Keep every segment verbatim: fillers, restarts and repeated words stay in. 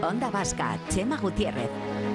Onda Vasca, Chema Gutiérrez.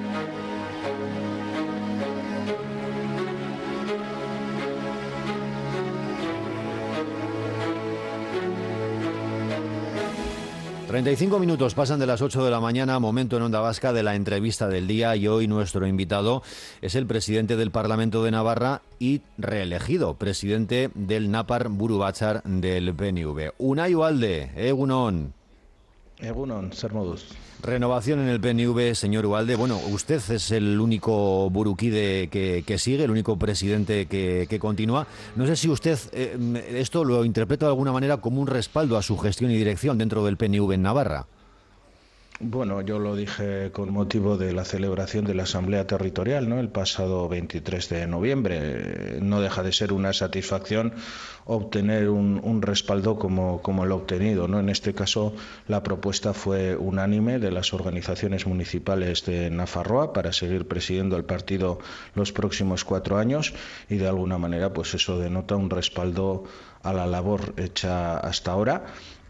treinta y cinco minutos pasan de las ocho de la mañana, momento en Onda Vasca de la entrevista del día, y hoy nuestro invitado es el presidente del Parlamento de Navarra y reelegido presidente del Napar Buru Batzar del P N V. Unai Ugalde, Egunon. Egunon, ser modus. Renovación en el P N V, señor Ugalde. Bueno, usted es el único burukide que, que sigue, el único presidente que, que continúa. No sé si usted eh, esto lo interpreta de alguna manera como un respaldo a su gestión y dirección dentro del P N V en Navarra. Bueno, yo lo dije con motivo de la celebración de la Asamblea Territorial, ¿no?, el pasado veintitrés de noviembre. No deja de ser una satisfacción obtener un, un respaldo como, como el obtenido, ¿no? En este caso, la propuesta fue unánime de las organizaciones municipales de Nafarroa para seguir presidiendo el partido los próximos cuatro años, y de alguna manera, pues eso denota un respaldo a la labor hecha hasta ahora.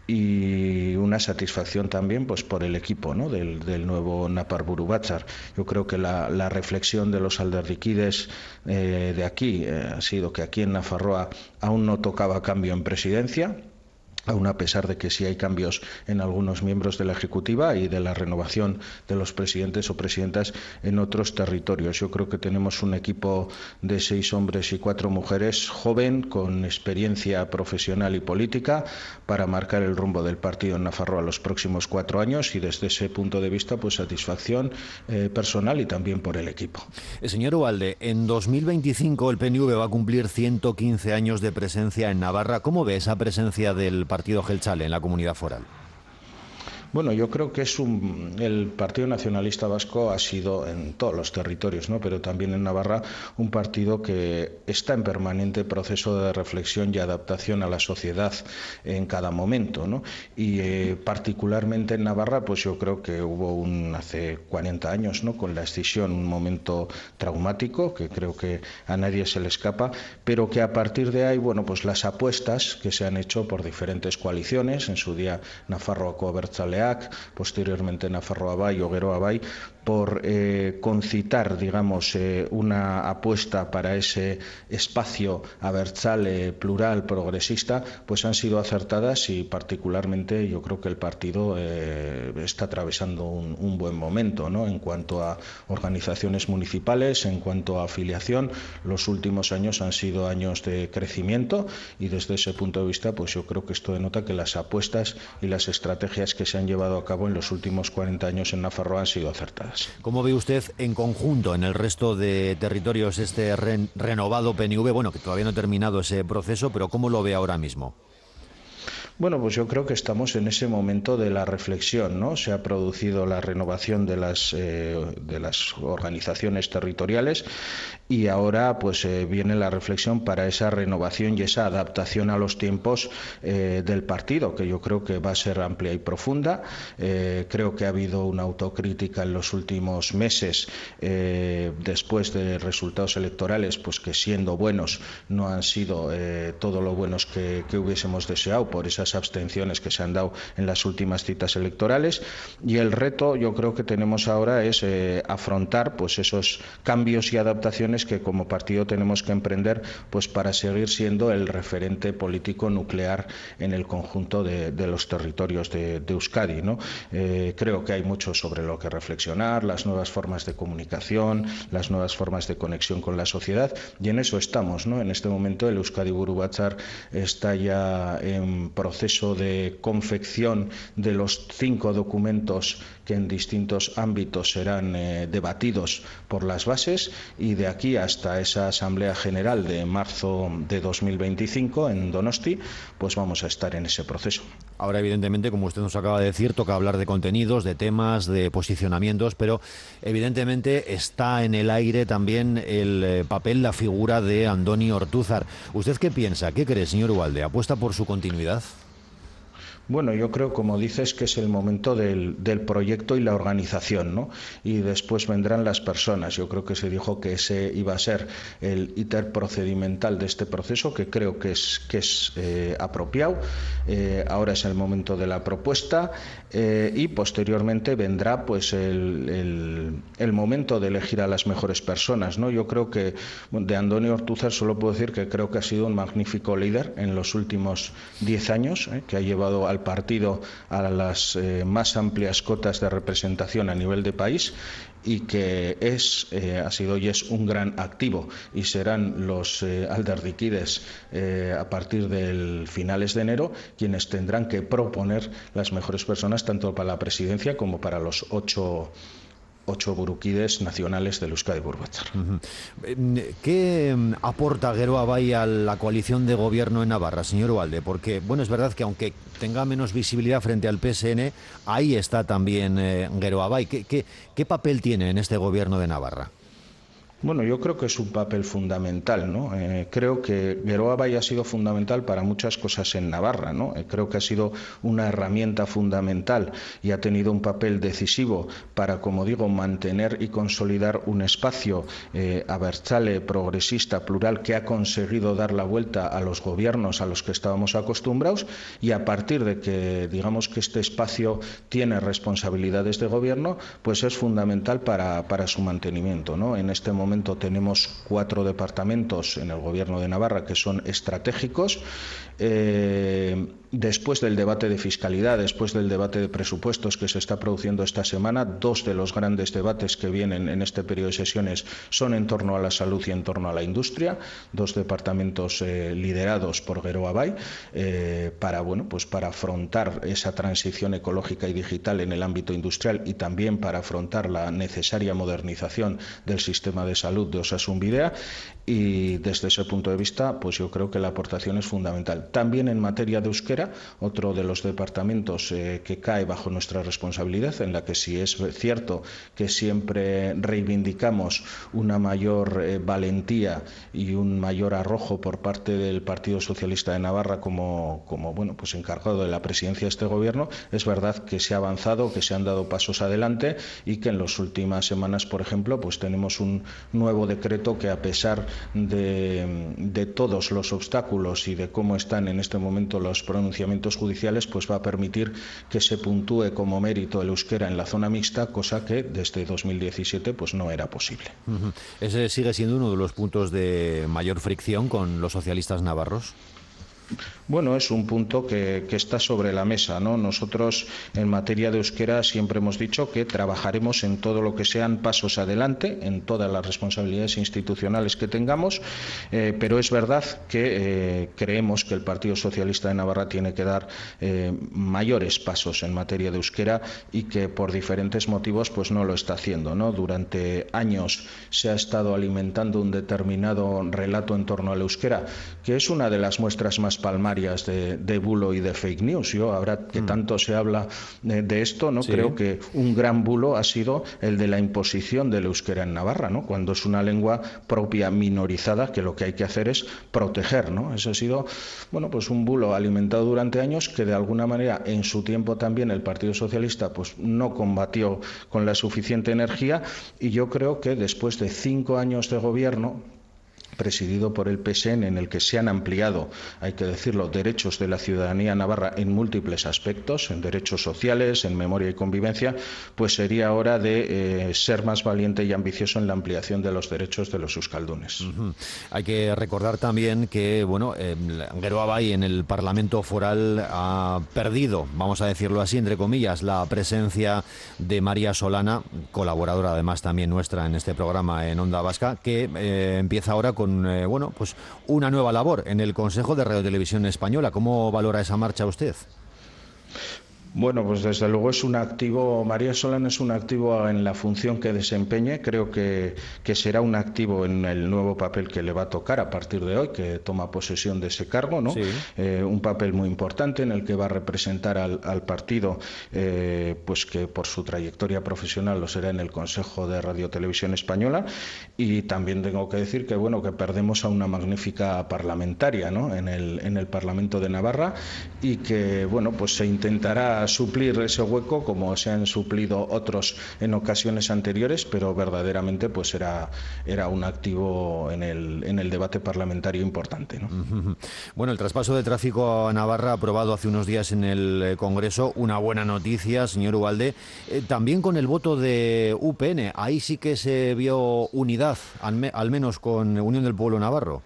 Y una satisfacción también, pues, por el equipo, ¿no?, del, del nuevo Napar Buru Batzar. Yo creo que la, la reflexión de los alderdiquides eh, de aquí eh, ha sido que aquí en Nafarroa aún no tocaba cambio en presidencia, aún a pesar de que sí hay cambios en algunos miembros de la Ejecutiva y de la renovación de los presidentes o presidentas en otros territorios. Yo creo que tenemos un equipo de seis hombres y cuatro mujeres, joven, con experiencia profesional y política, para marcar el rumbo del partido en Nafarroa los próximos cuatro años, y desde ese punto de vista, pues satisfacción eh, personal y también por el equipo. El señor Ugalde, en dos mil veinticinco el P N V va a cumplir ciento quince años de presencia en Navarra. ¿Cómo ve esa presencia del partido Jeltzale en la comunidad foral? Bueno, yo creo que es un, el Partido Nacionalista Vasco ha sido en todos los territorios, ¿no?, pero también en Navarra, un partido que está en permanente proceso de reflexión y adaptación a la sociedad en cada momento, ¿no? Y eh, particularmente en Navarra, pues yo creo que hubo un hace cuarenta años, ¿no?, con la escisión, un momento traumático que creo que a nadie se le escapa, pero que a partir de ahí, bueno, pues las apuestas que se han hecho por diferentes coaliciones, en su día Nafarroako Abertzaleak, posteriormente Nafarroa Bai o Geroa Bai, por eh, concitar, digamos, eh, una apuesta para ese espacio abertzale, plural, progresista, pues han sido acertadas, y particularmente yo creo que el partido eh, está atravesando un, un buen momento, ¿no?, en cuanto a organizaciones municipales, en cuanto a afiliación. Los últimos años han sido años de crecimiento, y desde ese punto de vista, pues yo creo que esto denota que las apuestas y las estrategias que se han llevado a cabo en los últimos cuarenta años en Nafarroa han sido acertadas. ¿Cómo ve usted en conjunto en el resto de territorios este re renovado P N V? Bueno, que todavía no ha terminado ese proceso, pero ¿cómo lo ve ahora mismo? Bueno, pues yo creo que estamos en ese momento de la reflexión, ¿no? Se ha producido la renovación de las, eh, de las organizaciones territoriales, y ahora pues eh, viene la reflexión para esa renovación y esa adaptación a los tiempos eh, del partido, que yo creo que va a ser amplia y profunda. Eh, creo que ha habido una autocrítica en los últimos meses, eh, después de resultados electorales, pues que siendo buenos no han sido eh, todo lo buenos que, que hubiésemos deseado por esas abstenciones que se han dado en las últimas citas electorales, y el reto yo creo que tenemos ahora es eh, afrontar pues esos cambios y adaptaciones que como partido tenemos que emprender, pues para seguir siendo el referente político nuclear en el conjunto de, de los territorios de, de Euskadi, ¿no? Eh, creo que hay mucho sobre lo que reflexionar, las nuevas formas de comunicación, las nuevas formas de conexión con la sociedad, y en eso estamos, ¿no? En este momento el Euskadi Buru Batzar está ya en proceso de confección de los cinco documentos que en distintos ámbitos serán eh, debatidos por las bases, y de aquí hasta esa Asamblea General de marzo de dos mil veinticinco en Donosti, pues vamos a estar en ese proceso. Ahora, evidentemente, como usted nos acaba de decir, toca hablar de contenidos, de temas, de posicionamientos, pero evidentemente está en el aire también el eh, papel, la figura de Andoni Ortúzar. ¿Usted qué piensa? ¿Qué cree, señor Ugalde? ¿Apuesta por su continuidad? Bueno, yo creo, como dices, que es el momento del, del proyecto y la organización, ¿no? Y después vendrán las personas. Yo creo que se dijo que ese iba a ser el íter procedimental de este proceso, que creo que es, que es eh, apropiado. Eh, ahora es el momento de la propuesta eh, y posteriormente vendrá pues el, el, el momento de elegir a las mejores personas, ¿no? Yo creo que de Andoni Ortúzar solo puedo decir que creo que ha sido un magnífico líder en los últimos diez años, ¿eh? que ha llevado al partido a las eh, más amplias cotas de representación a nivel de país y que es, eh, ha sido y es un gran activo, y serán los eh, alderdiquides eh, a partir del finales de enero quienes tendrán que proponer las mejores personas tanto para la presidencia como para los ocho ocho buruquides nacionales del Euskadi Buru Batzar. Uh-huh. ¿Qué aporta Geroa Bai a la coalición de gobierno en Navarra, señor Ugalde? Porque, bueno, es verdad que aunque tenga menos visibilidad frente al P S N, ahí está también eh, Geroa Bai. ¿Qué, qué, ¿Qué papel tiene en este gobierno de Navarra? Bueno, yo creo que es un papel fundamental, ¿no? Eh, creo que Geroa Bai ha sido fundamental para muchas cosas en Navarra, ¿no? Eh, creo que ha sido una herramienta fundamental y ha tenido un papel decisivo para, como digo, mantener y consolidar un espacio eh, abertzale, progresista, plural, que ha conseguido dar la vuelta a los gobiernos a los que estábamos acostumbrados, y a partir de que, digamos, que este espacio tiene responsabilidades de gobierno, pues es fundamental para, para su mantenimiento, ¿no? En este momento tenemos cuatro departamentos en el Gobierno de Navarra que son estratégicos. Eh, después del debate de fiscalidad, después del debate de presupuestos que se está produciendo esta semana, dos de los grandes debates que vienen en este periodo de sesiones son en torno a la salud y en torno a la industria, dos departamentos eh, liderados por Geroa Bai eh, para, bueno, pues para afrontar esa transición ecológica y digital en el ámbito industrial y también para afrontar la necesaria modernización del sistema de salud de Osasun Bidea, y desde ese punto de vista pues yo creo que la aportación es fundamental. También en materia de euskera, otro de los departamentos eh, que cae bajo nuestra responsabilidad, en la que sí es cierto que siempre reivindicamos una mayor eh, valentía y un mayor arrojo por parte del Partido Socialista de Navarra como, como bueno, pues encargado de la presidencia de este gobierno. Es verdad que se ha avanzado, que se han dado pasos adelante y que en las últimas semanas, por ejemplo, pues tenemos un nuevo decreto que, a pesar de, de todos los obstáculos y de cómo están en este momento los pronunciamientos judiciales, pues va a permitir que se puntúe como mérito el euskera en la zona mixta, cosa que desde dos mil diecisiete pues no era posible. Uh-huh. ¿Ese sigue siendo uno de los puntos de mayor fricción con los socialistas navarros? Bueno, es un punto que, que está sobre la mesa, ¿no? Nosotros en materia de euskera siempre hemos dicho que trabajaremos en todo lo que sean pasos adelante, en todas las responsabilidades institucionales que tengamos, eh, pero es verdad que eh, creemos que el Partido Socialista de Navarra tiene que dar eh, mayores pasos en materia de euskera y que por diferentes motivos pues no lo está haciendo, ¿no? Durante años se ha estado alimentando un determinado relato en torno al euskera, que es una de las muestras más palmarias de, de bulo y de fake news. Yo, ahora que tanto se habla de, de esto, no sí. Creo que un gran bulo ha sido el de la imposición del euskera en Navarra, ¿no? Cuando es una lengua propia minorizada que lo que hay que hacer es proteger, ¿no? Eso ha sido, bueno, pues un bulo alimentado durante años que de alguna manera en su tiempo también el Partido Socialista pues no combatió con la suficiente energía, y yo creo que después de cinco años de gobierno presidido por el P S N, en el que se han ampliado, hay que decirlo, derechos de la ciudadanía navarra en múltiples aspectos, en derechos sociales, en memoria y convivencia, pues sería hora de eh, ser más valiente y ambicioso en la ampliación de los derechos de los euskaldunes. Uh-huh. Hay que recordar también que, bueno, eh, Geroa Bai en el Parlamento Foral ha perdido, vamos a decirlo así, entre comillas, la presencia de María Solana, colaboradora además también nuestra en este programa en Onda Vasca, que eh, empieza ahora con con eh, bueno, pues una nueva labor en el Consejo de Radio Televisión Española. ¿Cómo valora esa marcha usted? Bueno, pues desde luego es un activo, María Solana es un activo en la función que desempeñe, creo que, que será un activo en el nuevo papel que le va a tocar a partir de hoy, que toma posesión de ese cargo, ¿no? Sí. Eh, un papel muy importante en el que va a representar al, al partido, eh, pues que por su trayectoria profesional lo será en el Consejo de Radio Televisión Española, y también tengo que decir que bueno, que perdemos a una magnífica parlamentaria, ¿no? en el, en el Parlamento de Navarra, y que bueno, pues se intentará suplir ese hueco como se han suplido otros en ocasiones anteriores, pero verdaderamente pues era, era un activo en el, en el debate parlamentario importante, ¿no? Bueno, el traspaso de tráfico a Navarra aprobado hace unos días en el Congreso, una buena noticia, señor Ugalde, eh, también con el voto de U P N, ahí sí que se vio unidad, al, me, al menos con Unión del Pueblo Navarro.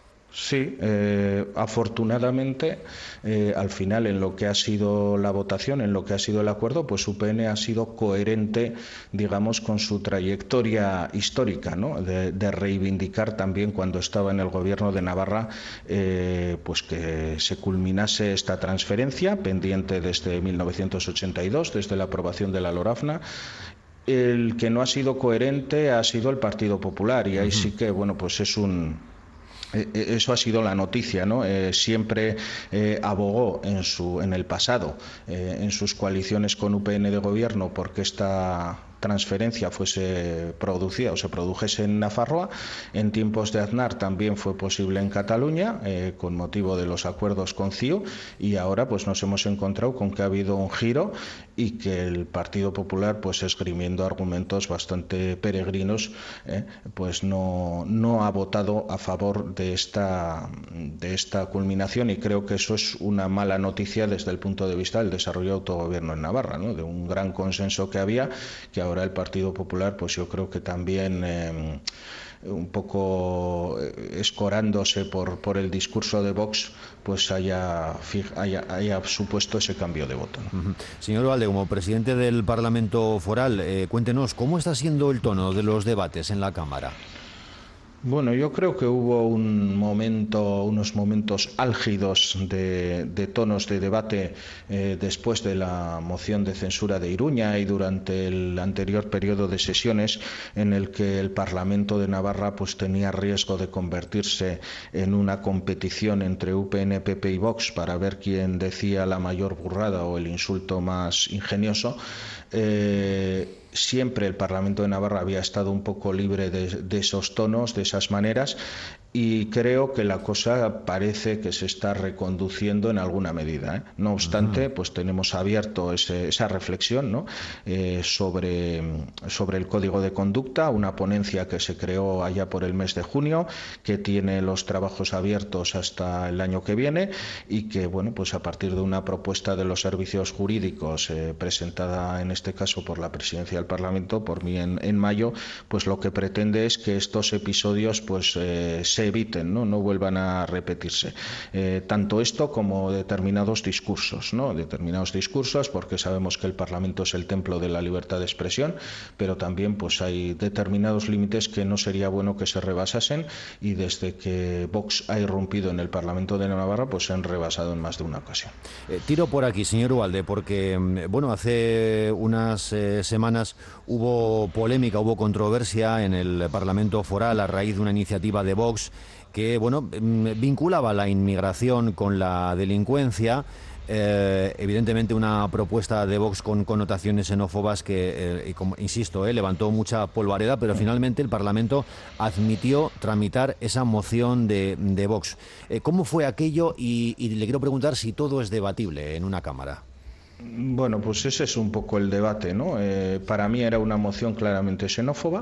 Sí, eh, afortunadamente, eh, al final en lo que ha sido la votación, en lo que ha sido el acuerdo, pues U P N ha sido coherente, digamos, con su trayectoria histórica, ¿no? de, de reivindicar también cuando estaba en el gobierno de Navarra, eh, pues que se culminase esta transferencia pendiente desde mil novecientos ochenta y dos, desde la aprobación de la LORAFNA. El que no ha sido coherente ha sido el Partido Popular, y ahí sí que, bueno, pues es un... Eso ha sido la noticia, ¿no? Eh, siempre eh, abogó en su en el pasado, eh, en sus coaliciones con U P N de gobierno, porque esta transferencia fuese producida o se produjese en Nafarroa. En tiempos de Aznar también fue posible en Cataluña, eh, con motivo de los acuerdos con C I U, y ahora pues nos hemos encontrado con que ha habido un giro y que el Partido Popular, pues esgrimiendo argumentos bastante peregrinos, eh, pues no, no ha votado a favor de esta, de esta culminación, y creo que eso es una mala noticia desde el punto de vista del desarrollo de autogobierno en Navarra, ¿no? De un gran consenso que había, que ahora el Partido Popular, pues yo creo que también eh, un poco escorándose por, por el discurso de Vox, pues haya, haya, haya supuesto ese cambio de voto, ¿no? Uh-huh. Señor Ugalde, como presidente del Parlamento Foral, eh, cuéntenos, ¿cómo está siendo el tono de los debates en la Cámara? Bueno, yo creo que hubo un momento, unos momentos álgidos de, de tonos de debate eh, después de la moción de censura de Iruña y durante el anterior periodo de sesiones, en el que el Parlamento de Navarra pues tenía riesgo de convertirse en una competición entre U P N, P P y Vox para ver quién decía la mayor burrada o el insulto más ingenioso. Eh, Siempre el Parlamento de Navarra había estado un poco libre de, de esos tonos, de esas maneras, y creo que la cosa parece que se está reconduciendo en alguna medida, ¿eh? No obstante, pues tenemos abierto ese, esa reflexión, ¿no? eh, sobre, sobre el Código de Conducta, una ponencia que se creó allá por el mes de junio, que tiene los trabajos abiertos hasta el año que viene, y que, bueno, pues a partir de una propuesta de los servicios jurídicos eh, presentada en este caso por la Presidencia del Parlamento, por mí en, en mayo, pues lo que pretende es que estos episodios pues eh, se eviten, ¿no? no vuelvan a repetirse. Eh, tanto esto como determinados discursos, ¿no? Determinados discursos, porque sabemos que el Parlamento es el templo de la libertad de expresión, pero también pues hay determinados límites que no sería bueno que se rebasasen, y desde que Vox ha irrumpido en el Parlamento de Navarra, pues se han rebasado en más de una ocasión. Eh, tiro por aquí, señor Ugalde, porque bueno, hace unas eh, semanas hubo polémica, hubo controversia en el Parlamento Foral a raíz de una iniciativa de Vox que, bueno, vinculaba la inmigración con la delincuencia. Eh, evidentemente una propuesta de Vox con connotaciones xenófobas que, eh, como, insisto, eh, levantó mucha polvareda, pero finalmente el Parlamento admitió tramitar esa moción de, de Vox. Eh, ¿Cómo fue aquello? Y, y le quiero preguntar si todo es debatible en una Cámara. Bueno, pues ese es un poco el debate, ¿no? Eh, para mí era una moción claramente xenófoba,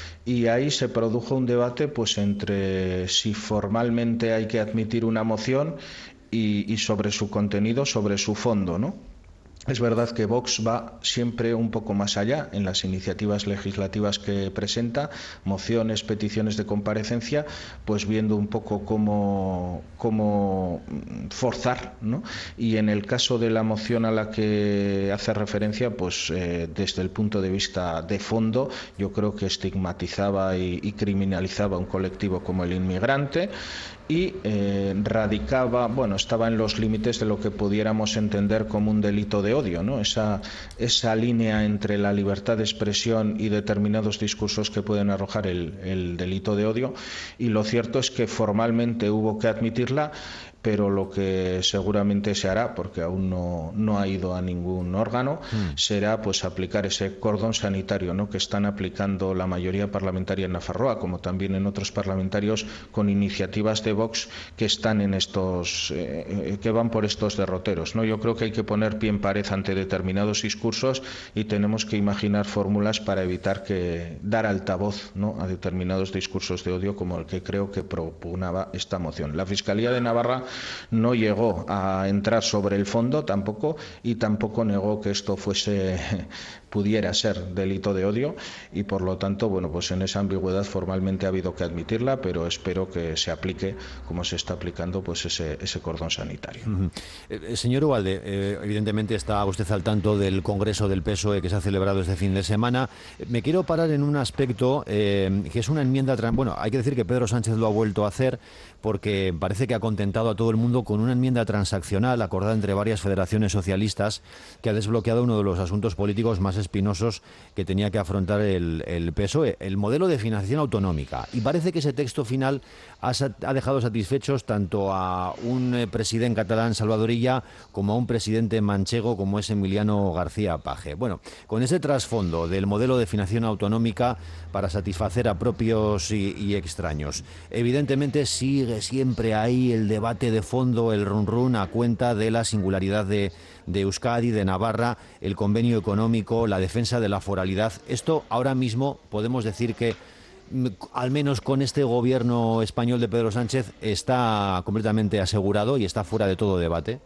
y ahí se produjo un debate pues entre si formalmente hay que admitir una moción y, y sobre su contenido, sobre su fondo, ¿no? Es verdad que Vox va siempre un poco más allá en las iniciativas legislativas que presenta, mociones, peticiones de comparecencia, pues viendo un poco cómo, cómo forzar, ¿no? Y en el caso de la moción a la que hace referencia, pues eh, desde el punto de vista de fondo, yo creo que estigmatizaba y, y criminalizaba a un colectivo como el inmigrante, y eh, radicaba, bueno, estaba en los límites de lo que pudiéramos entender como un delito de odio, ¿no? Esa, esa línea entre la libertad de expresión y determinados discursos que pueden arrojar el, el delito de odio, y lo cierto es que formalmente hubo que admitirla, pero lo que seguramente se hará, porque aún no, no ha ido a ningún órgano, mm. será pues aplicar ese cordón sanitario, ¿no?, que están aplicando la mayoría parlamentaria en Nafarroa, como también en otros parlamentarios con iniciativas de Vox que están en estos, eh, que van por estos derroteros, ¿no? Yo creo que hay que poner pie en pared ante determinados discursos y tenemos que imaginar fórmulas para evitar que dar altavoz, ¿no?, a determinados discursos de odio como el que creo que propugnaba esta moción. La Fiscalía de Navarra no llegó a entrar sobre el fondo tampoco, y tampoco negó que esto fuese pudiera ser delito de odio, y por lo tanto, bueno, pues en esa ambigüedad formalmente ha habido que admitirla, pero espero que se aplique como se está aplicando pues ese, ese cordón sanitario. Uh-huh. eh, señor Ugalde, eh, evidentemente está usted al tanto del Congreso del P S O E que se ha celebrado este fin de semana. Me quiero parar en un aspecto eh, que es una enmienda, bueno, hay que decir que Pedro Sánchez lo ha vuelto a hacer porque parece que ha contentado a todo el mundo con una enmienda transaccional acordada entre varias federaciones socialistas que ha desbloqueado uno de los asuntos políticos más espinosos que tenía que afrontar el, el P S O E, el modelo de financiación autonómica. Y parece que ese texto final ha, ha dejado satisfechos tanto a un eh, presidente catalán, Salvador Illa, como a un presidente manchego como es Emiliano García Paje. Bueno, con ese trasfondo del modelo de financiación autonómica para satisfacer a propios y, y extraños, evidentemente sigue siempre ahí el debate de fondo, el run run a cuenta de la singularidad de, de Euskadi, de Navarra, el convenio económico, la defensa de la foralidad. Esto ahora mismo podemos decir que al menos con este gobierno español de Pedro Sánchez está completamente asegurado y está fuera de todo debate.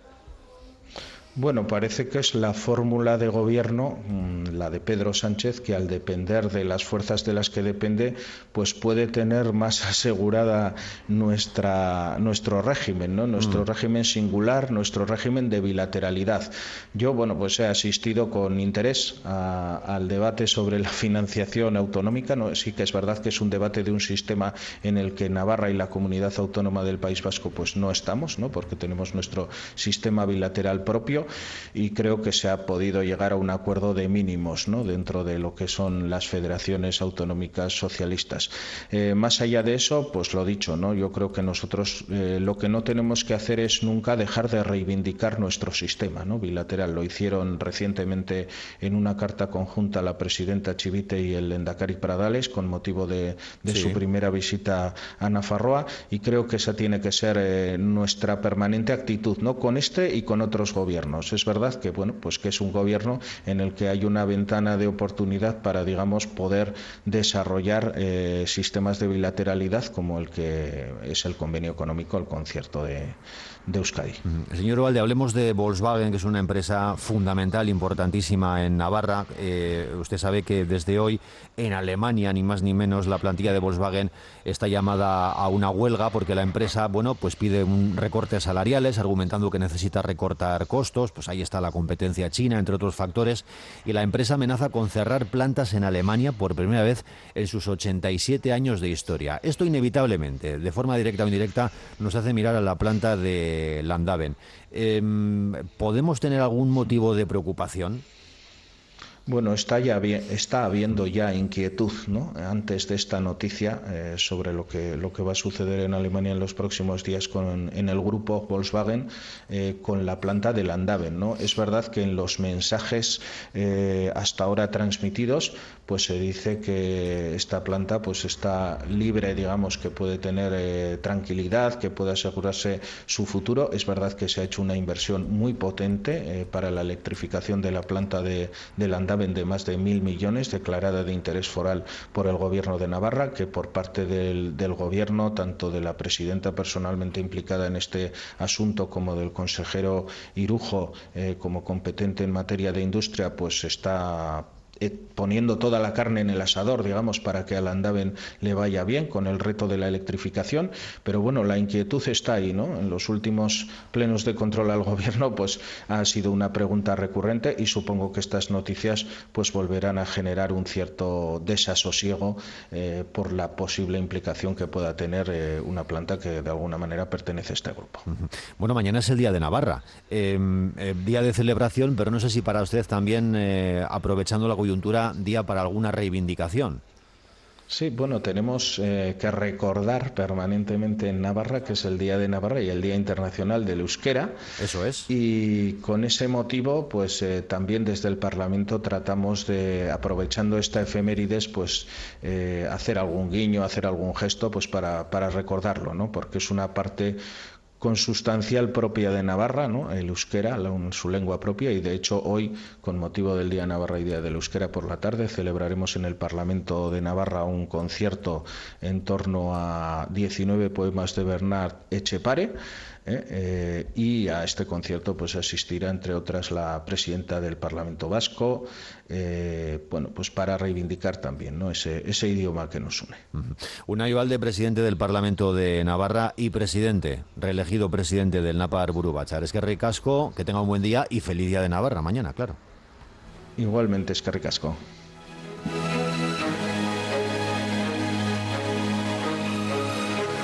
Bueno, parece que es la fórmula de gobierno, la de Pedro Sánchez, que al depender de las fuerzas de las que depende, pues puede tener más asegurada nuestra nuestro régimen, ¿no? Nuestro mm. régimen singular, nuestro régimen de bilateralidad. Yo, bueno, pues he asistido con interés a, al debate sobre la financiación autonómica. No, sí que es verdad que es un debate de un sistema en el que Navarra y la comunidad autónoma del País Vasco pues no estamos, ¿no?, porque tenemos nuestro sistema bilateral propio. Y creo que se ha podido llegar a un acuerdo de mínimos, ¿no?, dentro de lo que son las federaciones autonómicas socialistas. Eh, más allá de eso, pues lo dicho, ¿no?, yo creo que nosotros eh, lo que no tenemos que hacer es nunca dejar de reivindicar nuestro sistema, ¿no?, bilateral. Lo hicieron recientemente en una carta conjunta la presidenta Chivite y el lehendakari Pradales con motivo de, de sí. su primera visita a Nafarroa, y creo que esa tiene que ser eh, nuestra permanente actitud, ¿no?, con este y con otros gobiernos. Es verdad que bueno, pues que es un gobierno en el que hay una ventana de oportunidad para, digamos, poder desarrollar eh, sistemas de bilateralidad como el que es el convenio económico, el concierto de, de Euskadi. Señor Ugalde, hablemos de Volkswagen, que es una empresa fundamental, importantísima en Navarra. Eh, usted sabe que desde hoy en Alemania, ni más ni menos, la plantilla de Volkswagen está llamada a una huelga porque la empresa, bueno, pues pide un recortes salariales, argumentando que necesita recortar costos. Pues ahí está la competencia china, entre otros factores, y la empresa amenaza con cerrar plantas en Alemania por primera vez en sus ochenta y siete años de historia. Esto inevitablemente, de forma directa o indirecta, nos hace mirar a la planta de Landhaven. Eh, ¿Podemos tener algún motivo de preocupación? Bueno, está ya bien, está habiendo ya inquietud, ¿no?, antes de esta noticia eh, sobre lo que lo que va a suceder en Alemania en los próximos días con en el grupo Volkswagen eh, con la planta de Landhaven, ¿no? Es verdad que en los mensajes eh, hasta ahora transmitidos pues se dice que esta planta pues está libre, digamos, que puede tener eh, tranquilidad, que puede asegurarse su futuro. Es verdad que se ha hecho una inversión muy potente eh, para la electrificación de la planta de, de Landhaven, de más de mil millones, declarada de interés foral por el gobierno de Navarra, que por parte del, del gobierno, tanto de la presidenta personalmente implicada en este asunto como del consejero Irujo eh, como competente en materia de industria, pues está eh, poniendo toda la carne en el asador, digamos, para que al Andaven le vaya bien con el reto de la electrificación, pero bueno, la inquietud está ahí, ¿no? En los últimos plenos de control al gobierno pues ha sido una pregunta recurrente y supongo que estas noticias pues volverán a generar un cierto desasosiego eh, por la posible implicación que pueda tener eh, una planta que de alguna manera pertenece a este grupo. Bueno, mañana es el Día de Navarra, eh, eh, día de celebración, pero no sé si para usted también, eh, aprovechando la coyuntura, día para alguna reivindicación. Sí, bueno, tenemos eh, que recordar permanentemente en Navarra que es el Día de Navarra y el Día Internacional del Euskera. Eso es. Y con ese motivo, pues eh, también desde el Parlamento tratamos de, aprovechando esta efemérides, pues eh, hacer algún guiño, hacer algún gesto, pues para, para recordarlo, ¿no? Porque es una parte consustancial propia de Navarra, ¿no? El euskera, la, su lengua propia, y de hecho hoy, con motivo del Día Navarra y Día del Euskera por la tarde, celebraremos en el Parlamento de Navarra un concierto en torno a diecinueve poemas de Bernard Etxepare, ¿eh? Eh, y a este concierto pues asistirá, entre otras, la presidenta del Parlamento Vasco, eh, bueno, pues para reivindicar también, ¿no? ese, ese idioma que nos une. Uh-huh. Unai Valde, presidente del Parlamento de Navarra y presidente, reelegido presidente del Napar Buru Batzar. Eskerrik asko, que tenga un buen día y feliz Día de Navarra mañana, claro. Igualmente, eskerrik asko.